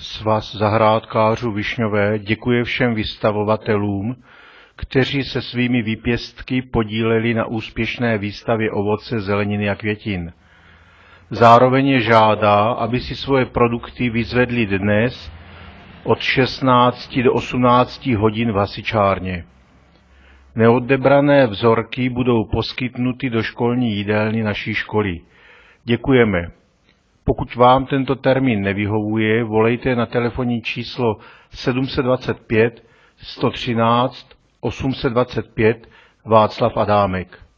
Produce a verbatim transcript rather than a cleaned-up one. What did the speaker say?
Svaz zahrádkářů Višňové děkuje všem vystavovatelům, kteří se svými výpěstky podíleli na úspěšné výstavě ovoce, zeleniny a květin. Zároveň je žádá, aby si svoje produkty vyzvedli dnes od šestnácti do osmnácti hodin v hasičárně. Neodebrané vzorky budou poskytnuty do školní jídelny naší školy. Děkujeme. Pokud vám tento termín nevyhovuje, volejte na telefonní číslo sedm set dvacet pět sto třináct osm set dvacet pět Václav Adámek.